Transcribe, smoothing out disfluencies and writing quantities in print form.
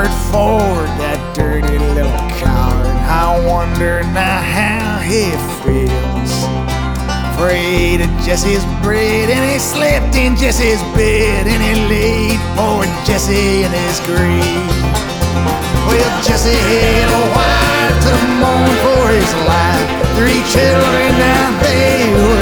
Robert Ford, that dirty little coward. I wonder now how he feels. Afraid of Jesse's bread, and he slept in Jesse's bed, and he laid poor Jesse in his grave. Well, Jesse had a wife to mourn for his life, 3 children, now they